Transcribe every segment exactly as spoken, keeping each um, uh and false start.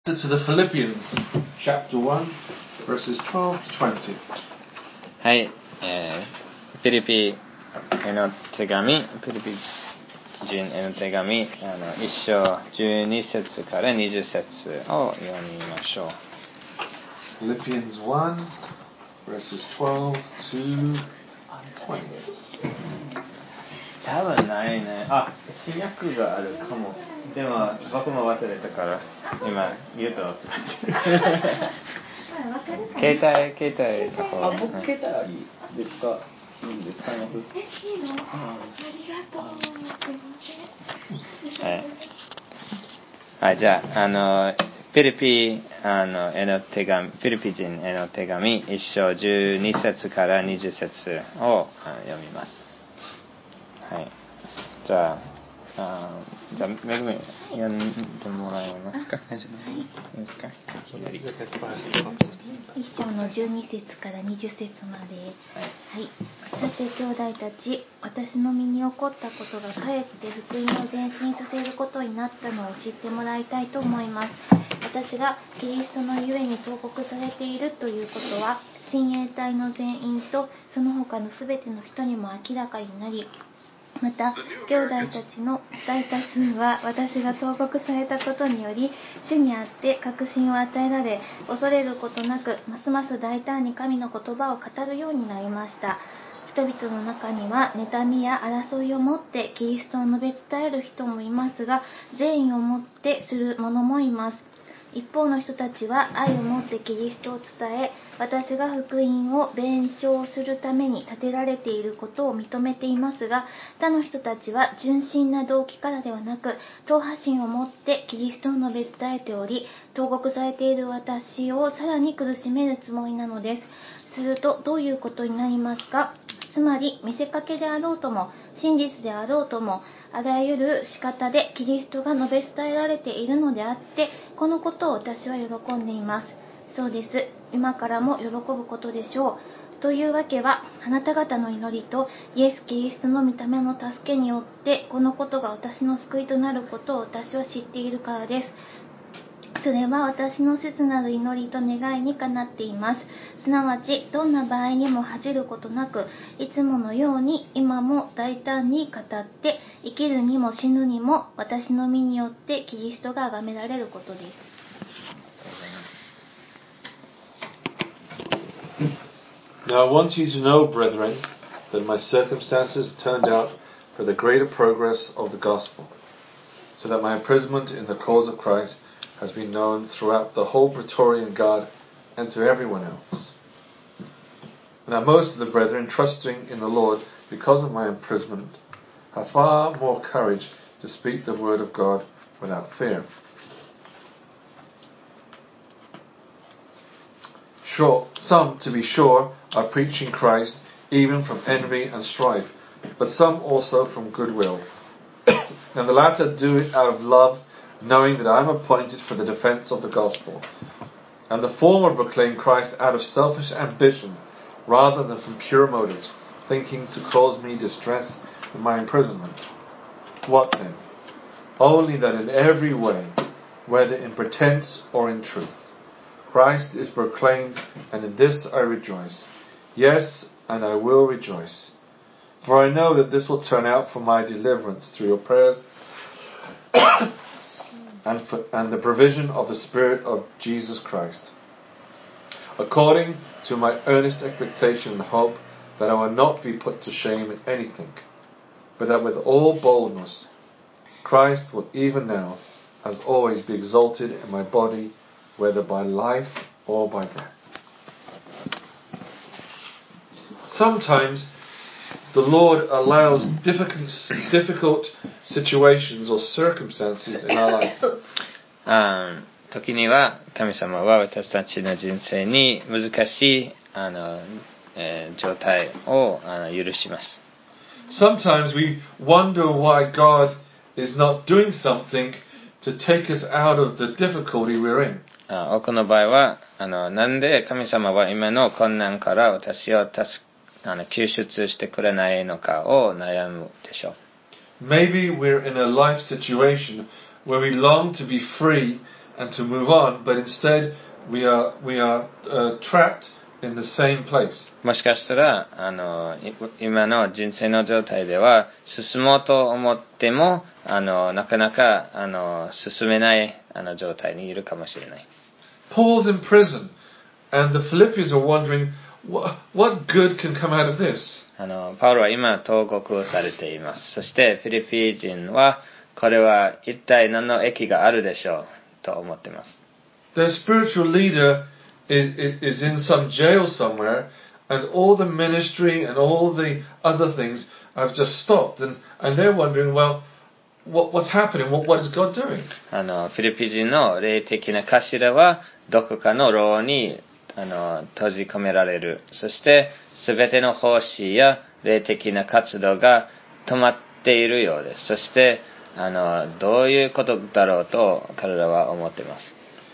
To the Philippians, chapter one, verses twelve to twenty. はい、えー、ピリピへの手紙、ピリピ人への手紙、あの一章じゅうに節からにじゅう節を読みましょう。 Philippians one, verses twelve to twenty. 多分ないね。あ、新約があるかも。でも僕も忘れたから今言うと携帯携帯の方。 あ、僕携帯ありですか？いいんで使います？ え、いいの？ありがとう。すいません。 はい。はい、じゃああのピリピあのへの手紙、ピリピ人への手紙一章じゅうに節からにじゅう節を読みます。はい。じゃあ。あじゃあ、めぐみ読んでもらえますか？ はい。 いいですか？ 一章のじゅうに節からにじゅう節まで。はい。さて兄弟たち、私の身に起こったことがかえって福音を前進させることになったのを知ってもらいたいと思います。私がキリストのゆえに投獄されているということは、親衛隊の全員とその他のすべての人にも明らかになり、また兄弟たちの大多数は私が投獄されたことにより主にあって確信を与えられ、恐れることなくますます大胆に神の言葉を語るようになりました。人々の中には妬みや争いを持ってキリストを述べ伝える人もいますが、善意を持ってする者もいます。一方の人たちは愛を持ってキリストを伝え、私が福音を弁償するために立てられていることを認めていますが、他の人たちは純真な動機からではなく、党派心を持ってキリストを述べ伝えており、投獄されている私をさらに苦しめるつもりなのです。するとどういうことになりますか？つまり見せかけであろうとも真実であろうとも、あらゆる仕方でキリストが述べ伝えられているのであって、このことを私は喜んでいます。そうです。今からも喜ぶことでしょう。というわけは、あなた方の祈りとイエス・キリストの御霊の助けによってこのことが私の救いとなることを私は知っているからです。それは私の切なる祈りと願いにかなっています。すなわちどんな場合にも恥じることなく、いつものように今も大胆に語って、生きるにも死ぬにも私の身によってキリストが崇められることです。 Now I want you to know, brethren, that my circumstances turned out for the greater progress of the gospel, so that my imprisonment in the cause of Christ has been known throughout the whole Praetorian Guard and to everyone else. Now most of the brethren, trusting in the Lord because of my imprisonment, have far more courage to speak the word of God without fear. Sure, some, to be sure, are preaching Christ even from envy and strife, but some also from goodwill. And the latter do it out of love, knowing that I am appointed for the defense of the gospel. And the former proclaim Christ out of selfish ambition, rather than from pure motives, thinking to cause me distress in my imprisonment. What then? Only that in every way, whether in pretense or in truth, Christ is proclaimed, and in this I rejoice. Yes, and I will rejoice. For I know that this will turn out for my deliverance through your prayers and, for, and the provision of the Spirit of Jesus Christ, according to my earnest expectation and hope that I will not be put to shame in anything, but that with all boldness Christ will even now, as always, be exalted in my body, whether by life or by death. Sometimes the Lord allows difficult, difficult situations or circumstances in our life. あ時には神様は私たちの人生に難しいあの、えー、状態をあの許します。 Sometimes we wonder why God is not doing something to take us out of the difficulty we're in. あ多くの場合はあのなんで神様は今の困難から私を助あの救出してくれないのかを悩むでしょう。 Maybe we're in a life situation where we long to be free and to move on, but instead we are, we are uh, trapped in the same place. もしかしたらあの今の人生の状態では進もうと思ってもあのなかなかあの進めないあの状態にいるかもしれない。 Paul's in prison, and the Philippians are wondering, what, what good can come out of this? あのパウロは今投獄されています。そしてフィリピ人はこれは一体何の益があるでしょうと思っています。 Their spiritual leader is, is in some jail somewhere, and all the ministry and all the other things have just stopped, and, and they're wondering, well, what, what's happening? What, what is God doing? あのフィリピ人の霊的な頭はどこかの牢にあの閉じ込められる。そしてすべての奉仕や霊的な活動が止まっているようです。そしてあのどういうことだろうと彼らは思っています。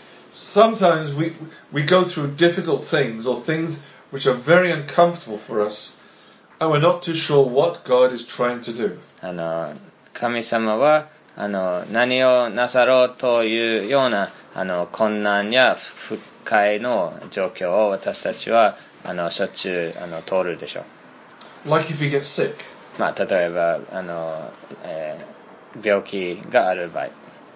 Sometimes we, we go through difficult things or things which are very uncomfortable for us, and we're not too sure what God is trying to do. あの神様はあの何をなさろうというようなあの困難や不快の状況を私たちはあのしょっちゅうあの通るでしょう。 Like if you get sick. まあ、例えばあの、えー、病気がある場合。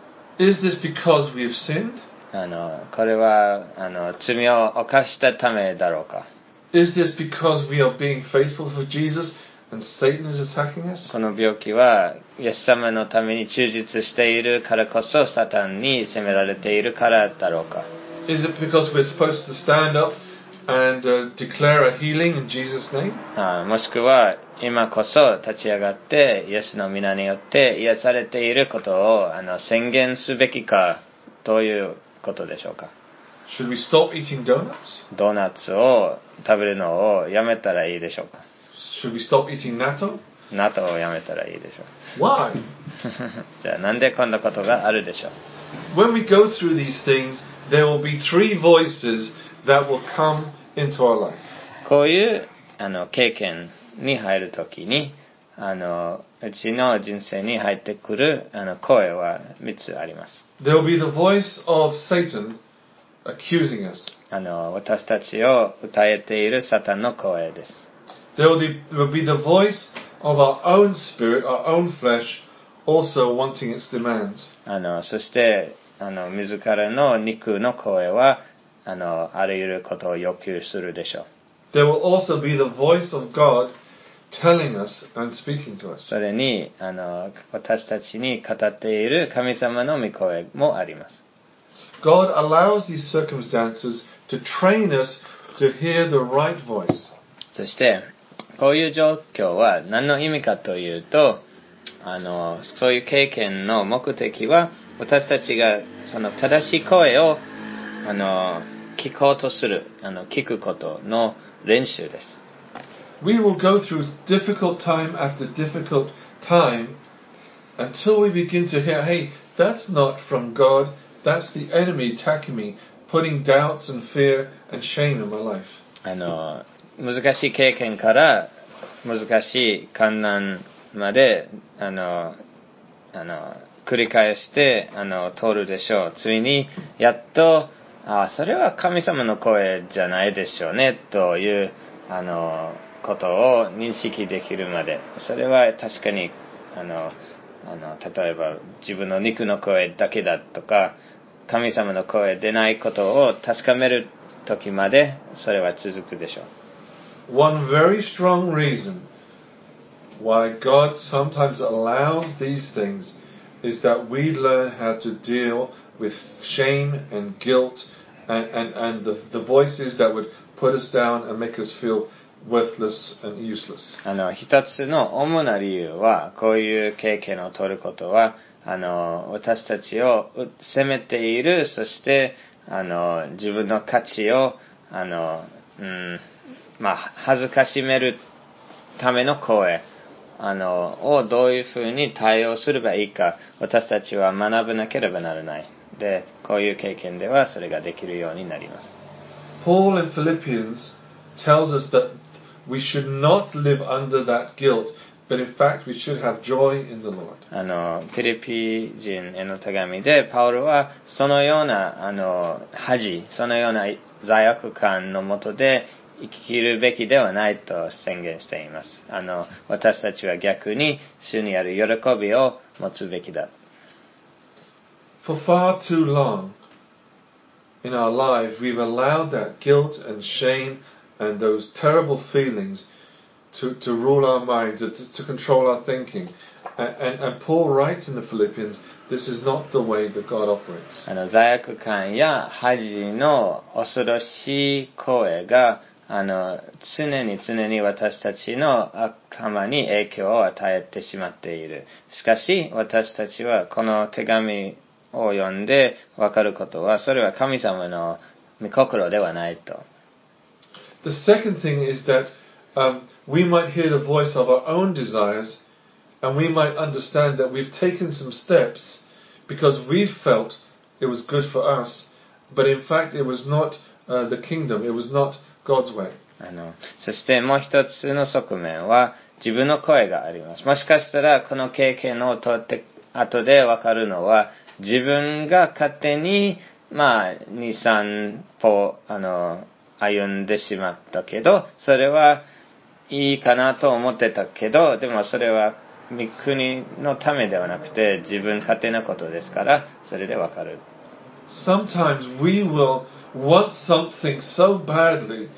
Is this because we have sinned? あのこれはあの罪を犯したためだろうか。 Is this because we are being faithful for Jesus and Satan is attacking us? この病気はイエス様のために忠実しているからこそサタンに責められているからだろうか。 Is it because we're supposed to stand up and uh, declare a healing in Jesus' name? あもしくは今こそ立ち上がってイエスの皆によって癒されていることをあの宣言すべきかということでしょうか。 Should we stop eating donuts? ドーナツを食べるのをやめたらいいでしょうか。 Should we stop eating natto? ナトをやめたらいいでしょう。 Why? じゃあなんでこんなことがあるでしょう。 When we go through these things, there will be three voices that will come into our life. こういうあの経験に入るときにあのうちの人生に入ってくるあの声はみっつあります。 There will be the voice of Satan accusing us. あの私たちを訴えているサタンの声です。 There will be, there will be the voice of our own spirit, our own flesh, also wanting its demands. あのそしてあの自らの肉の声はあのあらゆることを要求するでしょう。 There will also be the voice of God telling us and speaking to us. それにあの私たちに語っている神様の御声もあります。 God allows these circumstances to train us to hear the right voice. そしてこういう状況は何の意味かというと、あのそういう経験の目的は私たちがその正しい声をあの聞こうとする、あの聞くことの練習です。 We will go through difficult time after difficult time until we begin to hear, hey, that's not from God, that's the enemy attacking me, putting doubts and fear and shame in my life. あの難しい経験から難しい困難まであのあの繰り返してあの通るでしょう。ついにやっとあそれは神様の声じゃないでしょうねというあのことを認識できるまで、それは確かにあのあの例えば自分の肉の声だけだとか神様の声でないことを確かめる時までそれは続くでしょう。 One very strong reason why God sometimes allows these things is that we learn how to deal with shame and guilt and, and, and the, the voices that would put us down and make us feel worthless and useless. あの一つの主な理由はこういう経験を取ることはあの私たちを責めている、そしてあの自分の価値をあの、うんまあ、恥ずかしめるための声あのをどういうふうに対応すればいいか私たちは学ばなければならない。で、こういう経験ではそれができるようになります。 Paul in Philippians tells us that we should not live under that guilt but in fact we should have joy in the Lord. あのピリピ人への手紙でパウロはそのようなあの恥、そのような罪悪感の下で生きるべきではないと宣言しています。あの私たちは逆に主にある喜びを持つべきだ。 For far too long in our lives we've allowed that guilt and shame and those terrible feelings to, to rule our minds, to, to control our thinking. And, and, and Paul writes in the Philippians, this is not the way that God operates. あの罪悪感や恥の恐ろしい声があの常に常に私たちの頭に影響を与えてしまっている。しかし私たちはこの手紙を読んで分かることは、それは神様の御心ではないと。 The second thing is that um, we might hear the voice of our own desires, and we might understand that we've taken some steps because we felt it was good for us, but in fact it was not uh, the kingdom, it was not God's way. あのそしてもう一つの側面は自分の声があります。もしかしたらこの経験を通って後で分かるのは、自分が勝手にまあに、さん歩あの歩んでしまったけど、それはいいかなと思ってたけど、でもそれは国のためではなくて自分勝手なことですから、それでわかる。 Sometimes we will want something so badly,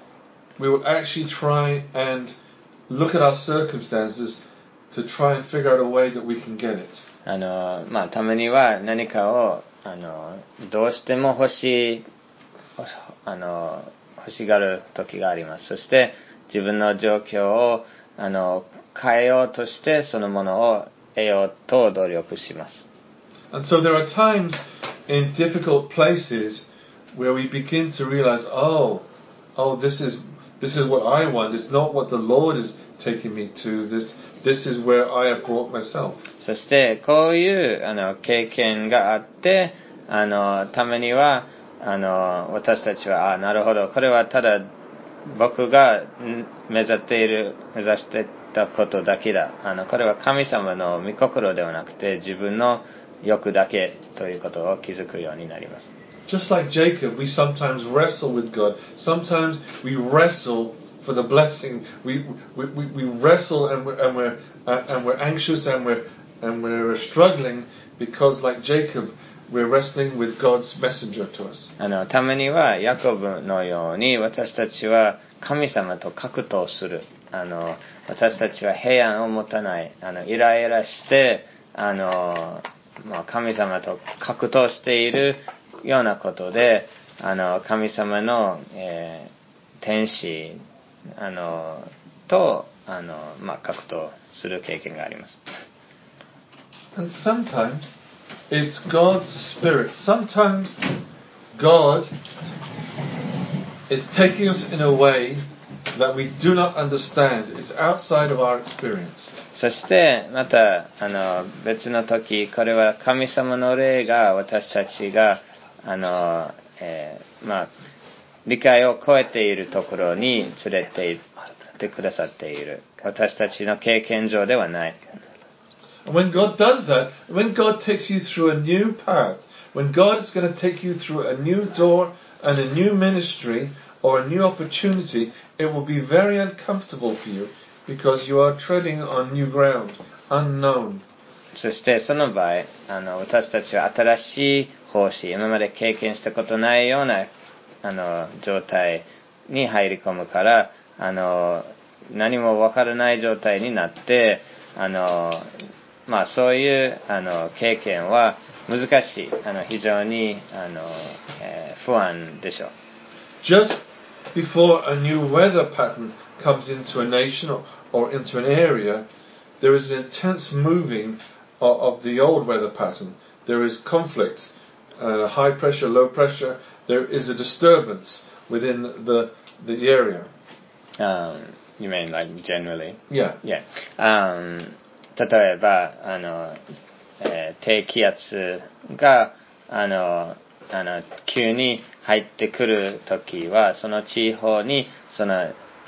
we will actually try and look at our circumstances to try and figure out a way that we can get it. あのまあたまには何かをあのどうしても欲しいあの欲しがる時があります。そして自分の状況をあの変えようとしてそのものを得ようと努力します。 And so there are times in difficult places where we begin to realize, oh, oh, this is this is what I want. It's not what the Lord is taking me to. This this is where I have brought myself. そしてこういうあの経験があって、あのためにはあの私たちはあなるほど、これはただ僕が目指っている目指していたことだけだ。あのこれは神様の御心ではなくて自分の欲だけということを気づくようになります。 Just like Jacob, we sometimes wrestle with God. Sometimes we wrestle for the blessing. We we, we, we wrestle and we're, and we're uh, and we're anxious and we're and we're struggling because, like Jacob, we're wrestling with God's messenger to us. あのためにはヤコブのように私たちは神様と格闘する。あの私たちは平安を持たない。あのイライラしてあの、まあ、神様と格闘しているようなことで、あの神様の、えー、天使あのとあの、まあ、格闘する経験があります。 And sometimes it's God's Spirit. Sometimes God is taking us in a way that we do not understand. It's outside of our experience. そしてまたあの別の時、これは神様の霊が私たちがあの、えー、まあ理解を超えているところに連れて行ってくださっている。私たちの経験上ではない。 And when God does that, when God takes you through a new path, when God is going to take you through a new door and a new ministry or a new opportunity, it will be very uncomfortable for you because you are treading on new ground, unknown. そしてその場合、あの私たちは新しい方針、今まで経験したことないようなあの状態に入り込むから、あの何も分からない状態になって、あのまあそういうあの経験は難しい、あの非常にあの、えー、不安でしょう。 Just before a new weather pattern comes into a nation or, or into an area, there is an intense moving of, of the old weather pattern. There is conflict, uh, high pressure, low pressure. There is a disturbance within the the area. Um, you mean like generally? Yeah. Yeah. Um, 例えばあの、えー、低気圧があのあの急に入ってくるときはその地方にその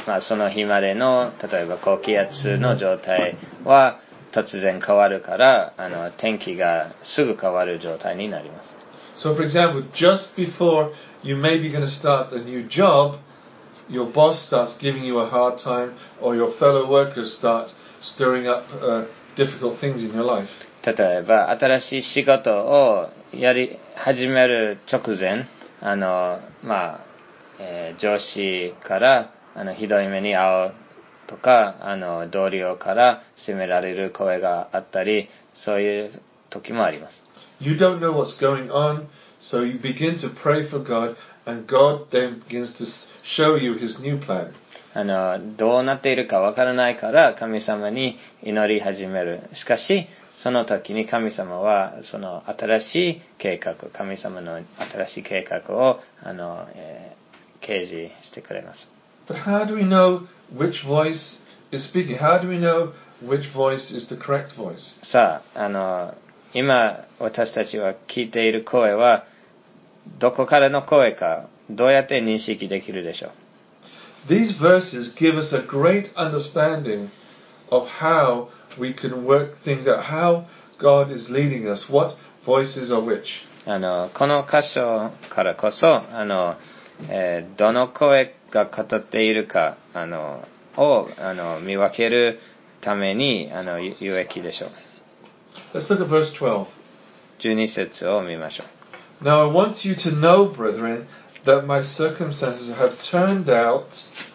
まあ、その日までの例えば高気圧の状態は突然変わるからあの天気がすぐ変わる状態になります。 So, for example, just before you may be going to start a new job, your boss starts giving you a hard time, or your fellow workers start stirring up uh, difficult things in your life. 例えば新しい仕事をやり始める直前、あのまあ、えー、上司からあのひどい目に遭うとか、あの同僚から責められる声があったり、そういう時もあります。 You don't know what's going on, so you begin to pray for God, and God then begins to show you His new plan. あのどうなっているかわからないから神様に祈り始める。しかしその時に神様はその新しい計画、神様の新しい計画をあの、えー、掲示してくれます。 But how do we know which voice is speaking? How do we know which voice is the correct voice? さあ、あの今私たちは聞いている声はどこからの声かどうやって認識できるでしょう。 These verses give us a great understanding of how we can work things out, how God is leading us, what voices are which. あのこの箇所からこそあの、えー、どの声が語っているかあのをあの見分けるためにあの有益でしょう。 Let's look at verse twelve. じゅうに節を見ましょう。 Now I want you to know, brethren, that my circumstances have turned out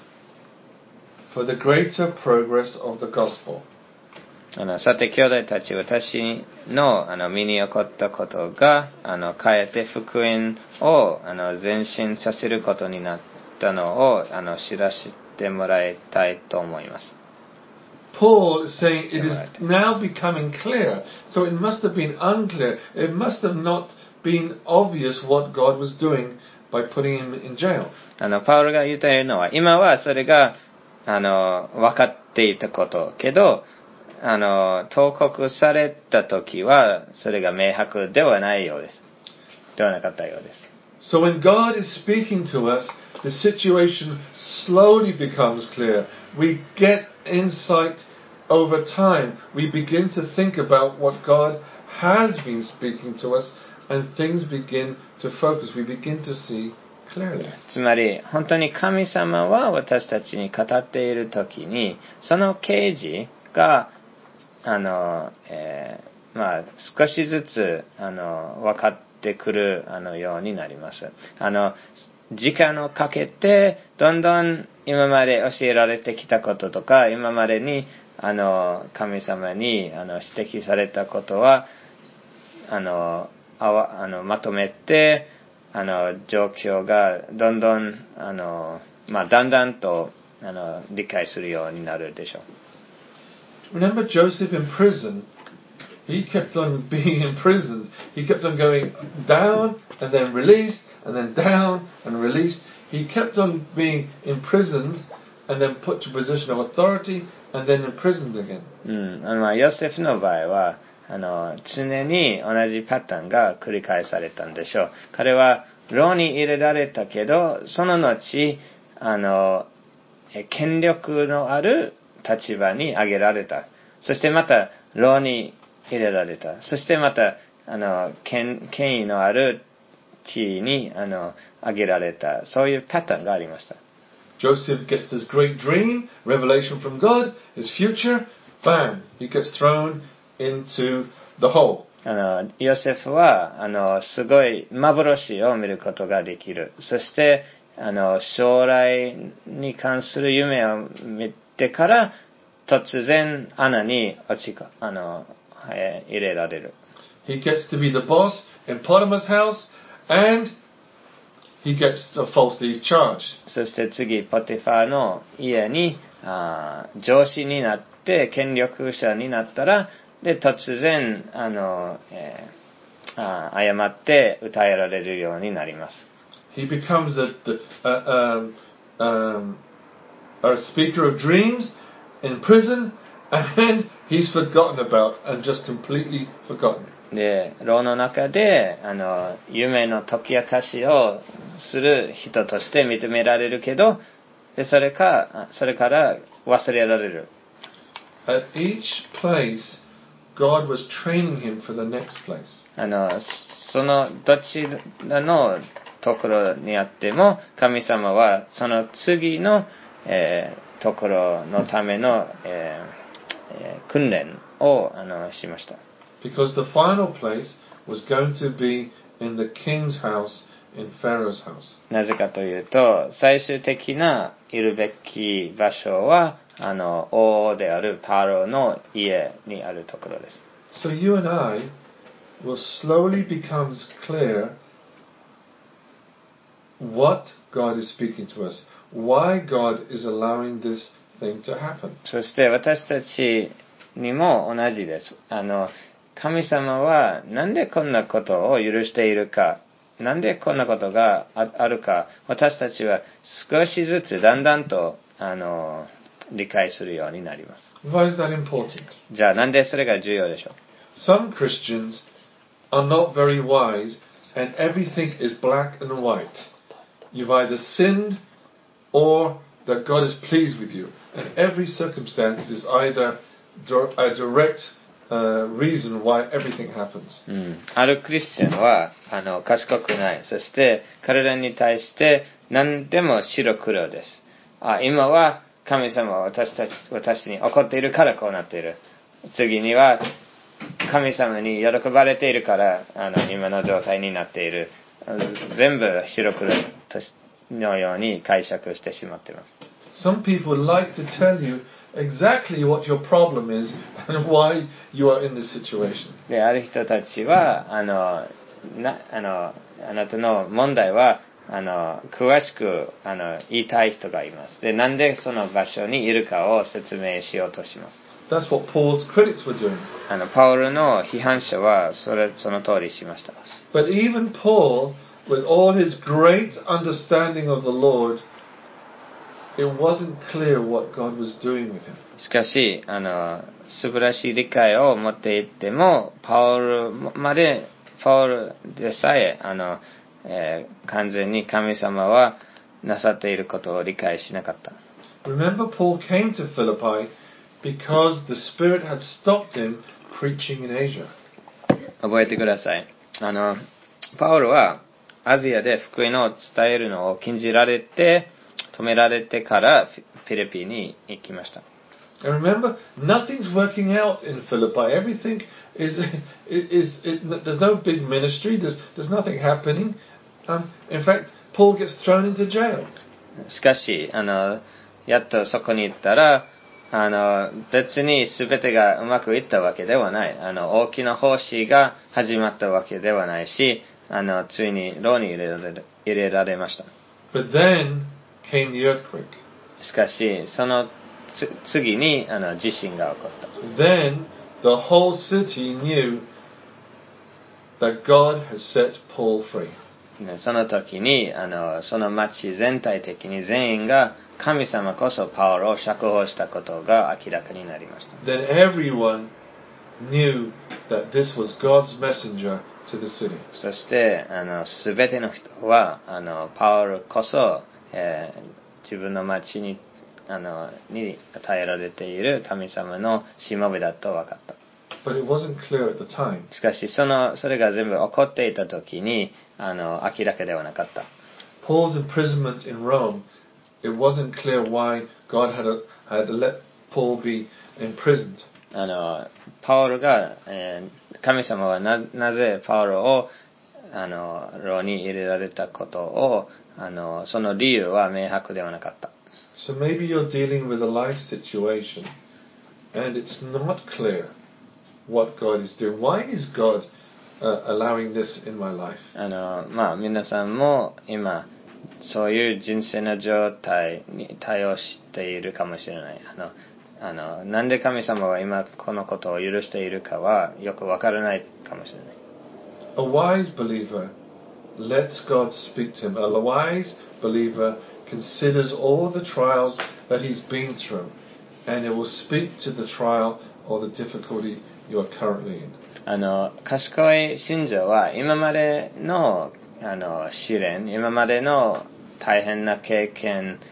for the greater progress of the gospel. あのさて兄弟たち、私 の, あの身に起こったことがあのかえって福音をあの前進させることになったのをあの知らせてもらいたいと思います。 Paul is saying it is now becoming clear. So it must have been unclear. It must have not been obvious what God was doing by putting him in jail. あのパウロが言っているのは、今はそれがあの分かっていたことけど、あの投告された時はそれが明白ではないようです。ではなかったようです。 So when God is speaking to us, the situation slowly becomes clear. We get insight over time. We begin to think about what God has been speaking to us, and things begin to focus. We begin to see clearly. つまり本当に神様は私たちに語っている時に、その啓示があの、えー、まあ少しずつあの分かってくるあのようになります。あの時間をかけてどんどん今まで教えられてきたこととか、今までにあの神様にあの指摘されたことはあのあわあのまとめて、あの状況がどんどんあの、まあ、だんだんとあの理解するようになるでしょう。 Remember Joseph in prison? He kept on being imprisoned. He kept on going down and then released and then down and released. He kept on being imprisoned and then put to a position of authority and then imprisoned again. うん、あのヨセフの場合はあの常に同じパターンが繰り返されたんでしょう。彼は牢に入れられたけど、その後あの権力のある立場に上げられた。そしてまた牢に入れられた。そしてまたあの 権, 権威のある地位にあの上げられた。そういうパターンがありました。 Joseph gets this great dream, revelation from God, his future, bam, he gets thrown into the hole. あのヨセフはあのすごい幻を見ることができる。そしてあの将来に関する夢を見てから突然穴に落ちかあの、えー、入れられる。 He gets to be the boss in Potiphar's house, and he gets falsely charged. そして次ポティファーの家にあ上司になって権力者になったら、で突然あの、えー、あ誤って訴えられるようになります。 He becomes a, a, um, um, a speaker of dreams in prison, and he's forgotten about and just completely forgotten. で牢の中であの夢の解き明かしをする人として認められるけど、 でそれかそれから忘れられる。 At each place, God was training him for the next place. あのそのどちらのところにあっても神様はその次の、えー、ところのための、えーえー、訓練をあのしました。 Because the final place was going to be in the king's house, in Pharaoh's house. なぜかというと最終的ないるべき場所はあの王であるパロの家にあるところです。 So you and I will slowly becomes clear what God is speaking to us, why God is allowing this thing to happen. そして私たちにも同じです。あの神様はなんでこんなことを許しているか、なんでこんなことがあるか、私たちは少しずつだんだんとあの理解するようになります。 Why is that important? じゃあなんでそれが重要でしょう。 Some Christians are not very wise and everything is black and white. You've either sinned or that God is pleased with you. And every circumstance is either a direct uh, reason why everything happens. うん、あるクリスチャンはあの賢くない。そして彼らに対して何でも白黒です。あ、今は神様は私たち私に怒っているからこうなっている。次には神様に喜ばれているからあの今の状態になっている。全部白黒のように解釈してしまっています。 Some people like to tell you exactly what your problem is and why you are in this situation. である人たちはあのなあのあなたの問題はあの詳しくあの言いたい人がいます。でなんでその場所にいるかを説明しようとします。 That's what Paul's critics were doing. あのパウロの批判者はそれその通りしました。 But even Paul, with all his great understanding of the Lord, it wasn't clear what God was doing with him. しかしあの素晴らしい理解を持っていてもパウロまでパウロでさえあの、えー、完全に神様はなさっていることを理解しなかった。 Remember, Paul came to Philippi because the Spirit had stopped him preaching in Asia. 覚えてください。あのパウロはアジアで福音を伝えるのを禁じられて止められてからフィリピンに行きました。 And remember, nothing's working out in Philippi. Everything is, is, is, is there's no big ministry. There's, there's nothing happening. Um, in fact, Paul gets thrown into jail. しかしあのやっとそこに行ったらあの別に全てがうまくいったわけではない。あの大きな奉仕が始まったわけではないし、あのついに牢に入れられ、入れられました。 But then came the earthquake. しかしそのつ次にあの地震が起こった。 Then the whole city knew that God had set Paul free. その時にあのその町全体的に全員が神様こそパウロを釈放したことが明らかになりました。 Then everyone knew that this was God's messenger to the city. そしてあの全ての人はあのパウロこそ、えー、自分の町にあのに与えられている神様のしもべだと分かった。 But it wasn't clear at the time. しかしそのそれが全部起こっていた時にあの明らかではなかった。 Paul's imprisonment in Rome, it wasn't clear why God had, a, had let Paul be imprisoned. あのパウロが、えー、神様は な, なぜパウロをあの牢に入れられたことをあのその理由は明白ではなかった。 So maybe you're dealing with a life situation and it's not clear what God is doing. Why is God uh, allowing this in my life? あのまあ皆さんも今そういう人生の状態に対応しているかもしれない。あのあのなんで神様は今このことを許しているかはよくわからないかもしれない。 A wise believer lets God speak to him. A wise believer considers all the trials that he's been through and it will speak to the trial or the difficulty you are currently in. あの賢い信者は今までのあの試練、今までの大変な経験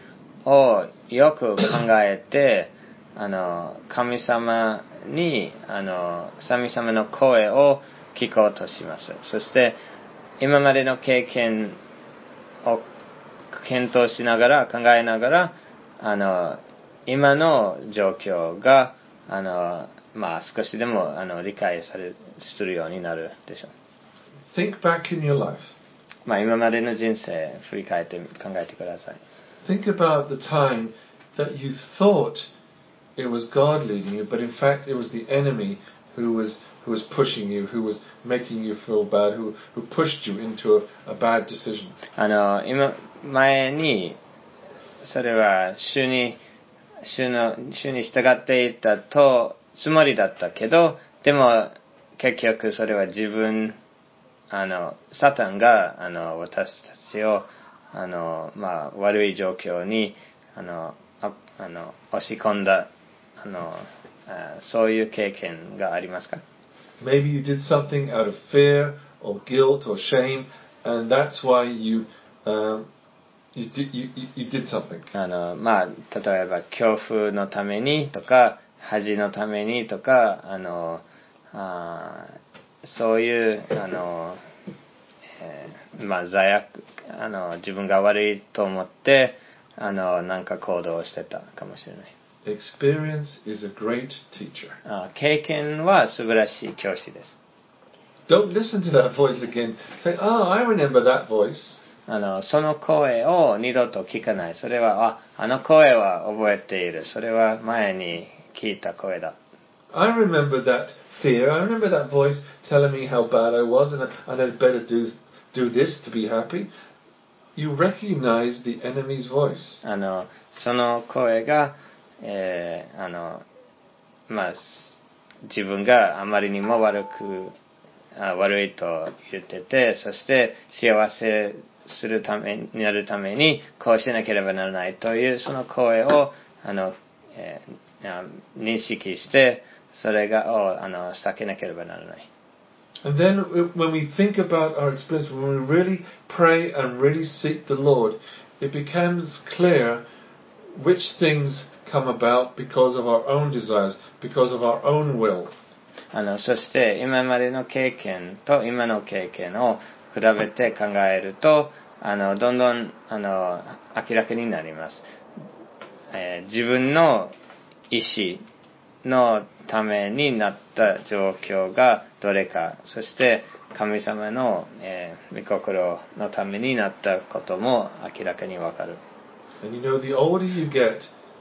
をよく考えて、あの神様にあの神様の声を聞こうとします。そして今までの経験を検討しながら考えながら、あの今の状況があの、まあ、少しでもあの理解されするようになるでしょう。 Think back in your life. まあ、今までの人生振り返って考えてください。 Think about the time that you thought it was God leading you, but in fact it was the enemy who was who was pushing you, who was making you feel bad, who who pushed you into a, a bad decision. あの今前にそれは主に主の主に従っていたとつもりだったけど、でも結局それは自分あのサタンがあの私たちをあの、まあ、悪い状況にあのああの押し込んだあのあそういう経験がありますか？ Maybe you did something out of fear or guilt or shame, and that's why you um, you did you, you did something. あのまあ、例えば恐怖のためにとか恥のためにとかあのあそういうあの、えーまあ、罪悪あの自分が悪いと思ってあのなんか行動してたかもしれない。 Experience is a great teacher. あ経験は素晴らしい教師です。 Don't listen to that voice again. Say, oh, I remember that voice. あのその声を二度と聞かない。それは、あ、あの声は覚えている。それは前に聞いた声だ。 I remember that fear. I remember that voice telling me how bad I was and, and I'd better do, do this to be happy. You recognize the enemy's voice. あのその声が、えー、あのまあ自分があまりにも悪くあ悪いと言ってて、そして幸せするためになるためにこうしなければならないというその声をあの、えー、認識してそれがをあの避けなければならない。 And then when we think about our experience, when we really pray and really seek the Lord, it becomes clear which things come about because of our own desires, because of our own will. あのそして今までの経験と今の経験を比べて考えるとあのどんどんあの明らかになります、えー、自分の意思のためになった状況がどれか、そして神様の、えー、御心のためになったことも明らかにわかる。 And you know, the older you get,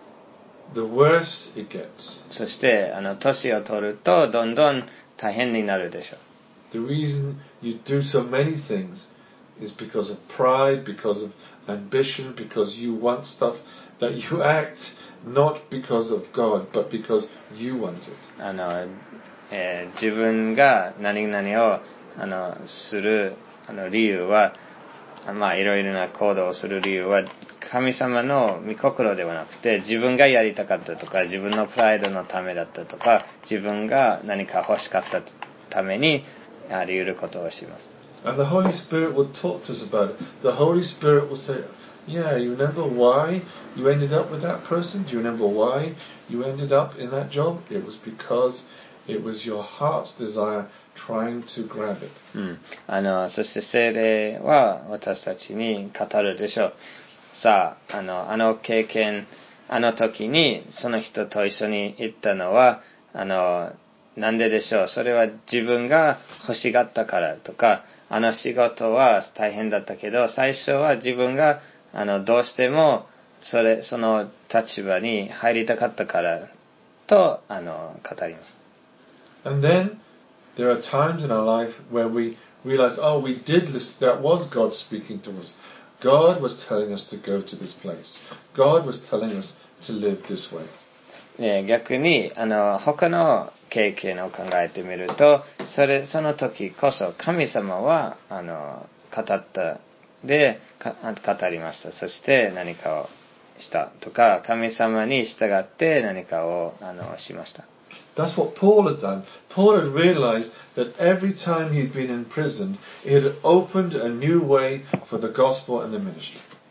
the worse it gets. そしてあの年を取るとどんどん大変になるでしょう。 The reason you do so many things is because of pride, because of ambition, because you want stuff that you act not because of God, but because you want it. あの、えー、自分が何々をあのするあの理由は、まあいろいろな行動をする理由は神様の御心ではなくて自分がやりたかったとか自分のプライドのためだったとか自分が何か欲しかったためにあり得ることをします。 And the Holy Spirit will talk to us about it. The Holy Spirit will say, yeah, you remember why you ended up with that person? Do you remember why you ended up in that job? It was because it was your heart's desire trying to grab it. うん、あのそして聖霊は私たちに語るでしょう。さあ、あの、あの経験、あの時にその人と一緒に行ったのは、あの、なんででしょう。それは自分が欲しがったからとか、あの仕事は大変だったけど、最初は自分があのどうしてもそれその立場に入りたかったからとあの語ります。 And then there are times in our life where we realize, oh, we did listen. That was God speaking to us. God was telling us to go to this place. God was telling us to live this way. ね、逆にあの他の経験を考えてみると、それその時こそ神様はあの語ったで語りました。そして何かをしたとか、神様に従って何かをあのしました。 That's what Paul had done. Paul had realized that every time he'd been in prison, it had opened a new way for the gospel and the ministry.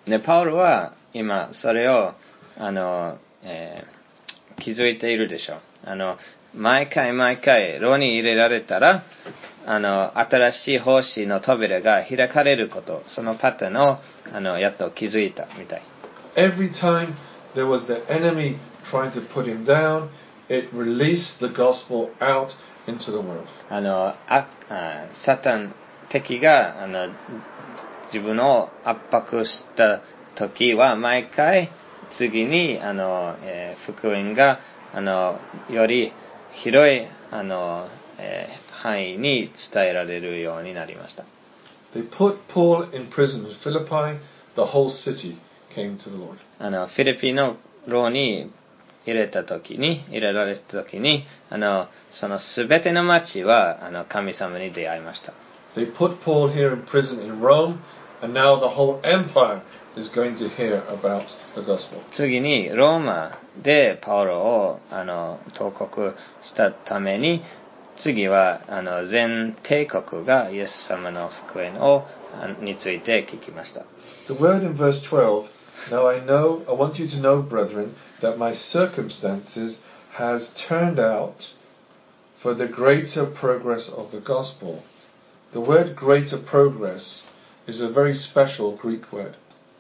でパウロは今それをあの、えー、気づいているでしょう。あの毎回毎回牢に入れられたらあの新しい奉仕の扉が開かれること、そのパターンをあのやっと気づいたみたい。 Every time there was the enemy trying to put him down, it released the gospel out into the world. あのああサタン敵があの自分を圧迫した時は毎回次にあの、えー、福音があのより広いあの、えー、範囲に伝えられるようになりました。 They put Paul in prison in Philippi. The whole city came to the Lord. あのフィリピンの牢に入れた時に入れられた時にあのそのすべての町はあの神様に出会いました。 They put Paul here in prison in Rome, and now the whole empire is going to hear about the gospel. 次にローマでパウロをあの投獄したために次はあの全帝国がイエス様の福音をについて聞きました。 The word in verse twelve, now I know, I want you to know, brethren, that my circumstances has turned out for the greater progress of the gospel. The word greater progress is a very special Greek word.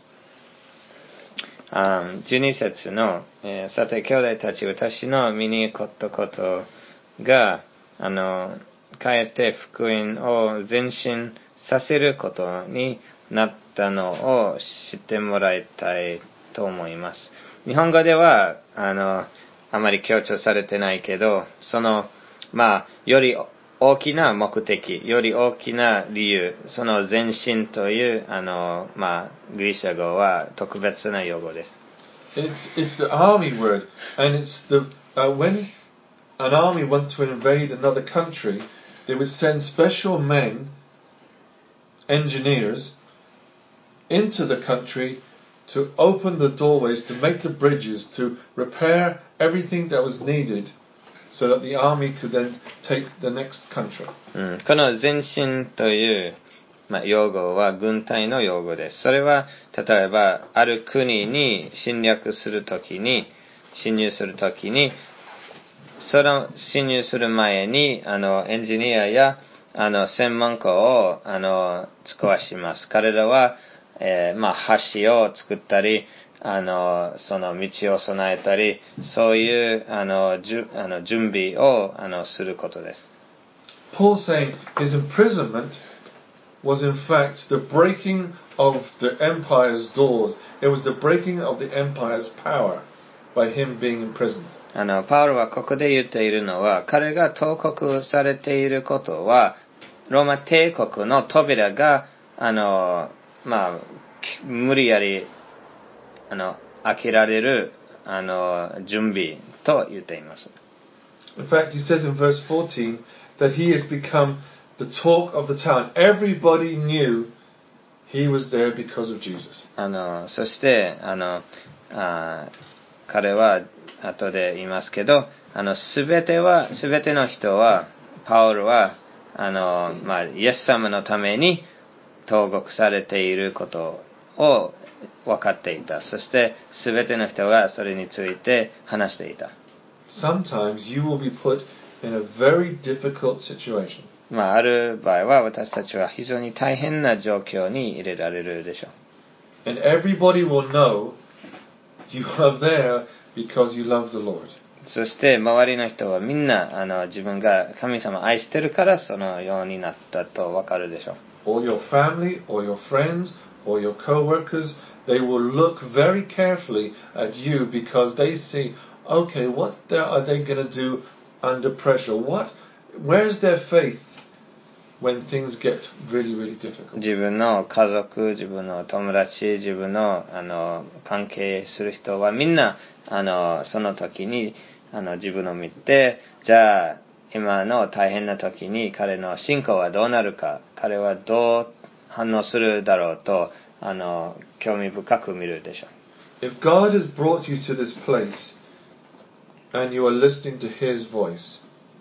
じゅうに節の、えー、さて兄弟たち、私の身に起こったことがあのかえって福音を前進させることになったのを知ってもらいたいと思います。日本語ではあのあまり強調されてないけど、そのまあより大きな目的、より大きな理由、その前進というあのまあギリシャ語は特別な用語です。 It's it's the army word, and it's the uh, when an army went to invade another country, they would send special men, engineers, into the country to open the doorways, to make the bridges, to repair everything that was needed, so that the army could then take the next country. うん、この前進という、まあ、用語は軍隊の用語です。それは例えばある国に侵略するときに侵入するときにその侵入する前にあのエンジニアやあの専門家をあの使わします。彼らは、えーまあ、橋を作ったりあのその道を備えたりそういうあのじゅあの準備をあのすることです。 Paul saying his imprisonment was in fact the breaking of the empire's doors. It was the breaking of the empire's power by him being imprisoned. あのパウロはここで言っているのは彼が投獄されていることはローマ帝国の扉があの、まあ、無理やりあの開けられるあの準備と言っています。 In fact, he says in verse fourteen that he has become the talk of the town. Everybody knew he was there because of Jesus. あのそしてあのあ彼は後で言いますけど、あのすべてはすべての人はパウロはあのまあイエス様のために投獄されていることを分かっていた。そしてすべての人がそれについて話していた。 Sometimes you will be put in a very difficult situation. まあある場合は私たちは非常に大変な状況に入れられるでしょう。 And everybody will know you are there because you love the Lord. そして周りの人はみんなあの自分が神様を愛してるからそのようになったと分かるでしょう。 Or your family, or your friends, or your co-workers, they will look very carefully at you because they see, okay, what are they going to do under pressure? What, where's their faith when things get really, really difficult? 自分の家族、自分の友達、自分のあの関係する人はみんなあのその時にあの自分を見て、じゃあ今の大変な時に彼の信仰はどうなるか、彼はどう反応するだろうとあの興味深く見るでしょう。 If God has brought you to this place and you are listening to His voice,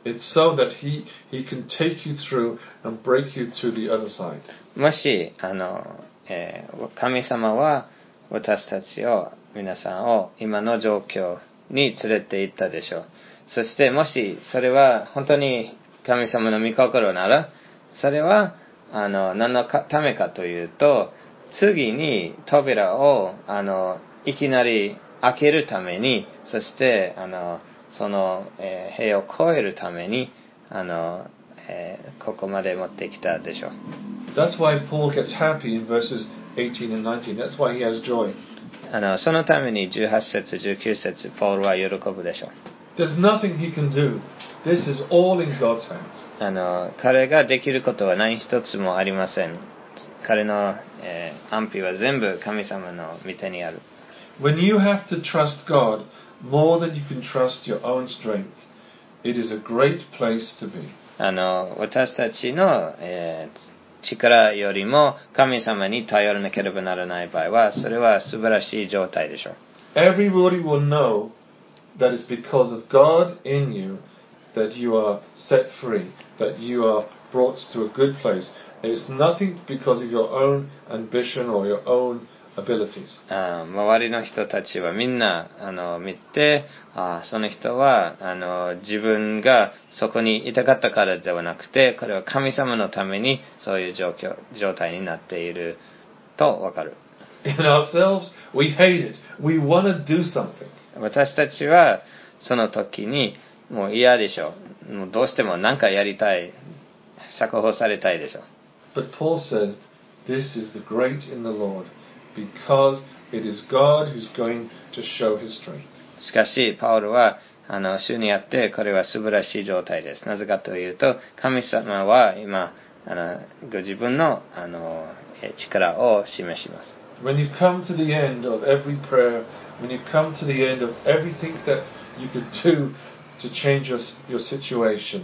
It's so that he, he can take you through and break you to the other side. もしあの、えー神様は私たちを皆さんを今の状況に連れて行ったでしょう。そしてもしそれは本当に神様の御心なら、それはあの何のためかというと、次に扉をあのいきなり開けるために、そしてあのその、えー、塀を越えるためにあの、えー、ここまで持ってきたでしょう。 That's why Paul gets happy in verses eighteen and nineteen. That's why he has joy. あのそのためにじゅうはち節じゅうきゅう節ポールは喜ぶでしょう。 There's nothing he can do. This is all in God's hands. あの彼ができることは何一つもありません。彼の、えー、安否は全部神様の御手にある。 When you have to trust God more than you can trust your own strength, it is a great place to be. あの私たちの、えー、力よりも神様に頼らなければならない場合は、それは素晴らしい状態でしょう。 Everybody will know that it's because of God in you that you are set free, that you are brought to a good place. It's nothing because of your own ambition or your own abilities. あ周りの人たちはみんなあの見て、あその人はあの自分がそこにいたかったからではなくて、これは神様のためにそういう状況状態になっているとわかる。 In ourselves, we hate it. We want to do something. 私たちはその時にもう嫌でしょう。もうどうしても何かやりたい、釈放されたいでしょう。 But Paul says, this is the great in the Lord, because it is God who's going to show his strength. しかし、パウロは、あの、主にあって、これは素晴らしい状態です。なぜかというと、神様は今、あの、ご自分の、あの、力を示します。 When you come to the end of every prayer, when you come to the end of everything that you could do to change your, your situation,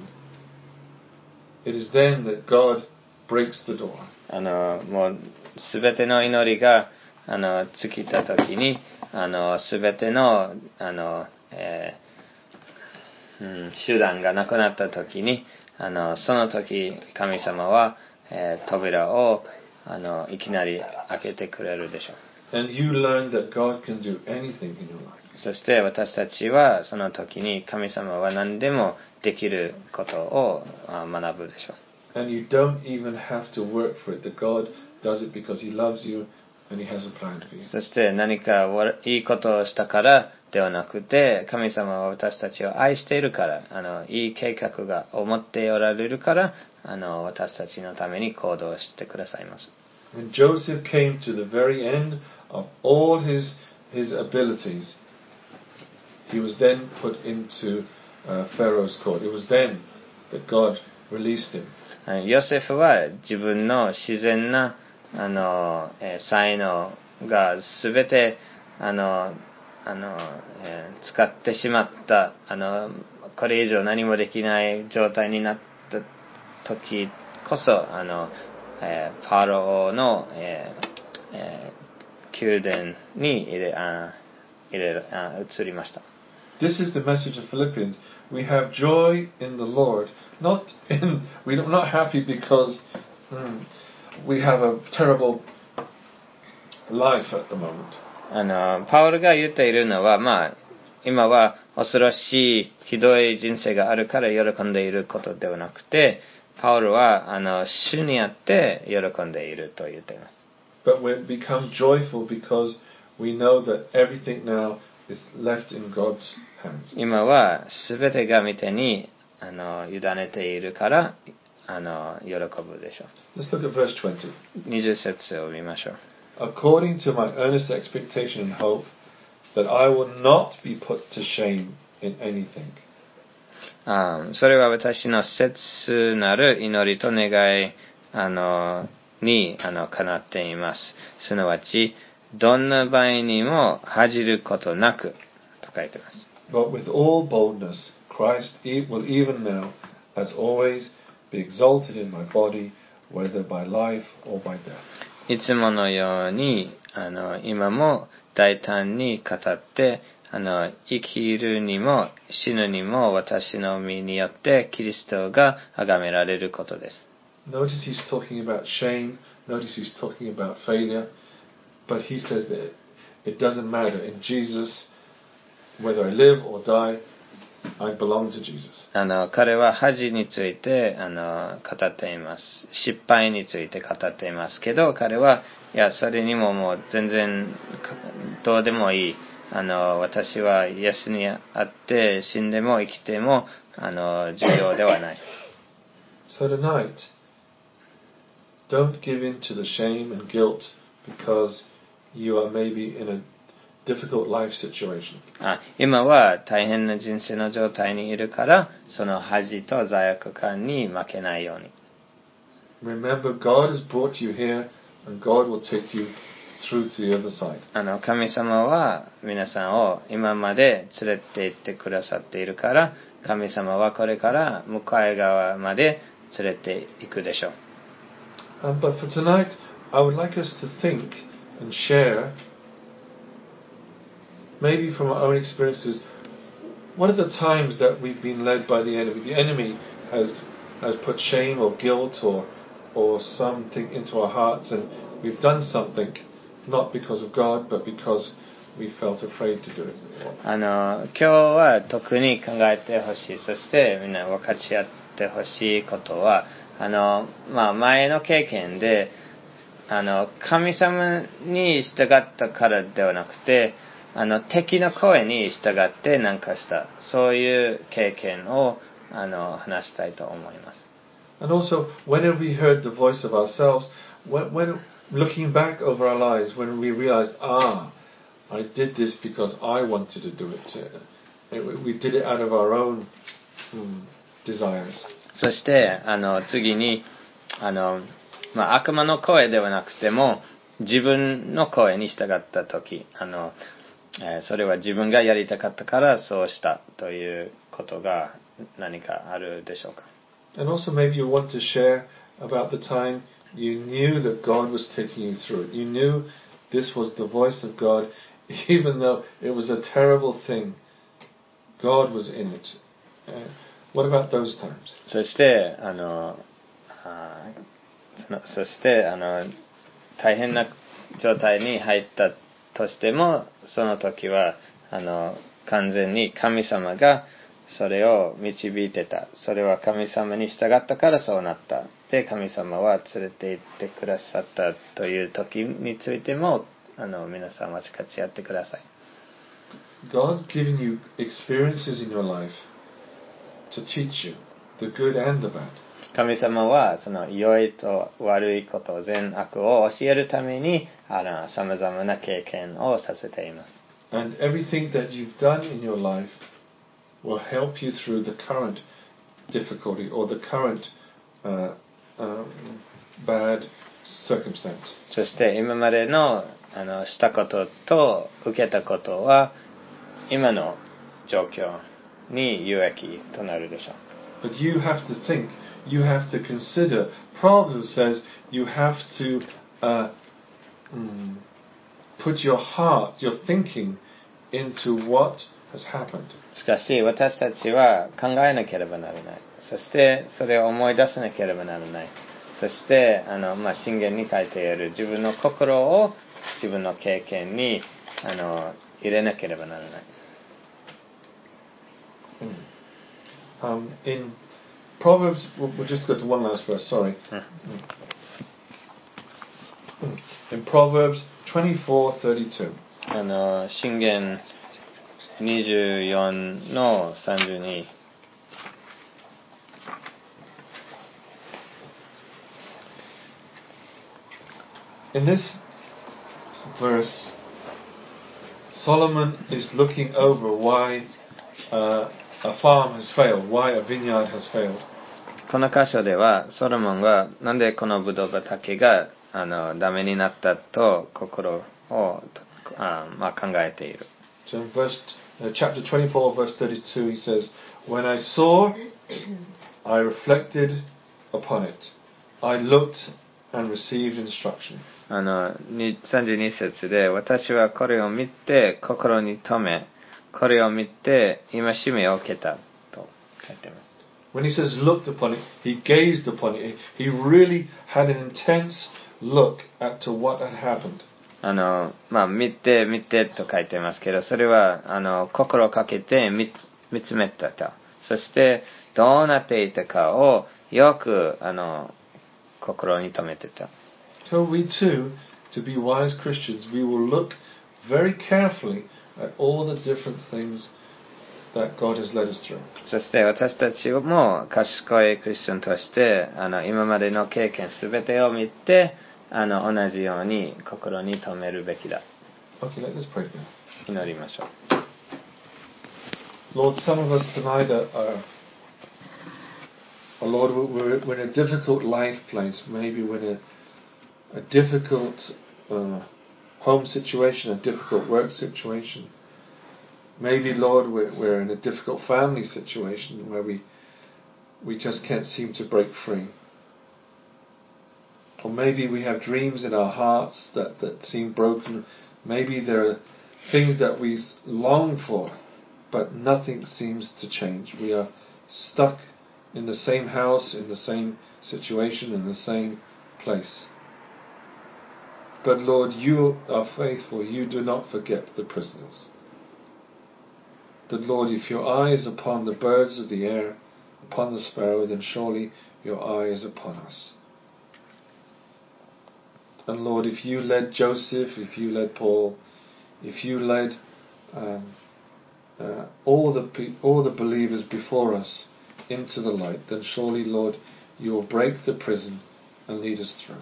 it is then that God breaks the door. あの、もう、すべての祈りが、あの、尽きたときに、あの、すべての、あの、えーうん、手段がなくなったときに、あの、その時、神様は、えー、扉を、あの、いきなり開けてくれるでしょう。 And you learn that God can do anything in your life. そして私たちはその時に神様は何でもできることを学ぶでしょう。 And you don't even have to work for it. That God does it because He loves you and He has a plan for you. そして何かいいことをしたからではなくて、神様は私たちを愛しているから、あのいい計画が思っておられるから、あの私たちのために行動してくださいます。 When Joseph came to the very end of all his his abilities, he was then put into uh, Pharaoh's court. It was then that God released him. ヨセフは自分の自然なあの、えー、才能がすべてあのあの、えー、使ってしまったあのこれ以上何もできない状態になった時こそあの、えー、パロの、えーえー、宮殿に入れあ入れあ移りました。 This is the message of Philippians. We have joy in the Lord, not in we're not happy because hmm, we have a terrible life at the moment. あのパウルが言っているのは、まあ今は恐ろしいひどい人生があるから喜んでいることではなくて、パウルはあの主にあって喜んでいると言っています。 But we become joyful because we know that everything now is left in God's hands. 今はすべてが御手にあの委ねているからあの喜ぶでしょう。 Let's look at verse twenty. にじゅう節を見ましょう。 According to my earnest expectation and hope that I will not be put to shame in anything. あそれは私の切なる祈りと願いあのにあの叶っています。すなわちどんな場合にも恥じることなくと書いてます。 But with all boldness, Christ will even now, as always, be exalted in my body, whether by life or by death. いつものようにあの今も大胆に語ってあの生きるにも死ぬにも私の身によってキリストが崇められることです。 Notice he's talking about shame. Notice he's talking about failure. But he says that it doesn't matter. In Jesus, whether I live or die, I belong to Jesus. あの彼は恥についてあの語っています。失敗について語っていますけど、彼はいやそれにももう全然どうでもいい。あの私はイエスにあって死んでも生きてもあの重要ではない。 So tonight, don't give in to the shame and guilt because you are maybe in a difficult life situation. あ、今は大変な人生の状態にいるから、その恥と罪悪感に負けないように。 Remember, God has brought you here, and God will take you through to the other side. あの神様は皆さんを今まで連れて行ってくださっているから、神様はこれから向かい側まで連れて行くでしょう。 Um, but for tonight, I would like us to think and share, maybe from our own experiences, what are the times that we've been led by the enemy? The enemy has has put shame or guilt or or something into our hearts, and we've done something not because of God, but because we felt afraid to do it. あの今日は特に考えてほしい。そしてみんな分かち合ってほしいことは、あのまあ前の経験で、あの神様に従ったからではなくて、あの敵の声に従って何かした、そういう経験をあの話したいと思います。 And also, whenever we heard the voice of ourselves, when, when looking back over our lives, when we realized, ah, I did this because I wanted to do it. it we did it out of our own um, desires. そしてあの次にあの、まあ、悪魔の声ではなくても自分の声に従った時、あの、えー、それは自分がやりたかったからそうしたということが何かあるでしょうか。 And also maybe you want to share about the time you knew that God was taking you through it. You knew this was the voice of God, even though it was a terrible thing. God was in it. Uh, what about those times? そしてあのあそしてあの大変な状態に入ったとしても、その時はあの完全に神様がそれを導いてた。それは神様に従ったからそうなった。で、神様は連れて行ってくださったという時についても、あの皆さん分かち合ってください。 God's given you experiences in your life to teach you the good and the bad. 神様はその良いと悪いこと、善悪を教えるために、あの様々な経験をさせています。 And everything that you've done in your life will help you through the current difficulty or the current uh, um, bad circumstance. そして今までの、あのしたことと受けたことは今の状況に有益となるでしょう。 But you have to think, you have to consider. Proverbs says you have to uh, mm, put your heart, your thinking into what has happened. しかし私たちは考えなければならない。そしてそれを思い出さなければならない。そしてあの、まあ、箴言に書いている自分の心を自分の経験にあの入れなければならない。 Um, in Proverbs, we'll, we'll just go to one last verse, sorry. In Proverbs twenty-four thirty-two. あの箴言にじゅうよんのさんじゅうに。 In this verse, Solomon is looking over why uh, a farm has failed, why a vineyard has failed. この箇所ではソロモンがなんでこのブドウ畑があのダメになったと心をあ、まあ、考えている。 So in verse, uh, chapter twenty-four, verse thirty-two, he says, When I saw, I reflected upon it. I looked and received instruction. あのさんじゅうに節で私はこれを見て心に留めこれを見て戒めを受けたと書いてます。 When he says looked upon it, he gazed upon it. He really had an intense look at to what had happened. あの、まあ、見て見てと書いてますけど、それはあの心をかけて見つ、見つめたと。そしてどうなっていたかをよくあの心に留めてた。 So we too, to be wise Christians, we will look very carefully at all the different things that God has led us through. そして私たちも賢いクリスチャンとしてあの今までの経験すべてを見てあの同じように心に留めるべきだ。 Okay, let's pray now. 祈りましょう。 Lord, some of us tonight are, are, are Lord, we're, we're in a difficult life place. Maybe we're in a, a difficult uh, home situation, a difficult work situation. Maybe, Lord, we're, we're in a difficult family situation where we we just can't seem to break free. Or maybe we have dreams in our hearts that, that seem broken. Maybe there are things that we long for, but nothing seems to change. We are stuck in the same house, in the same situation, in the same place. But Lord, you are faithful. You do not forget the prisoners. That Lord, if your eye is upon the birds of the air, upon the sparrow, then surely your eye is upon us. And Lord, if you led Joseph, if you led Paul, if you led um, uh, all the pe- all the believers before us into the light, then surely, Lord, you will break the prison and lead us through.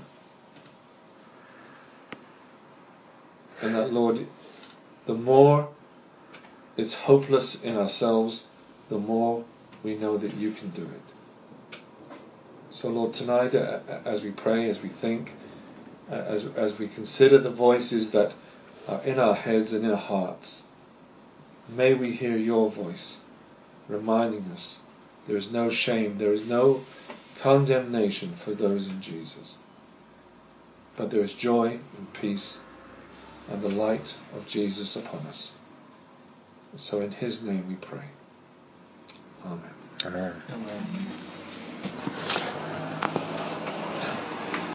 And that, Lord, the more it's hopeless in ourselves, the more we know that you can do it. So, Lord, tonight, uh, as we pray, as we think, uh, as as we consider the voices that are in our heads and in our hearts, may we hear your voice reminding us there is no shame, there is no condemnation for those in Jesus, but there is joy and peace and the light of Jesus upon us. So in his name we pray.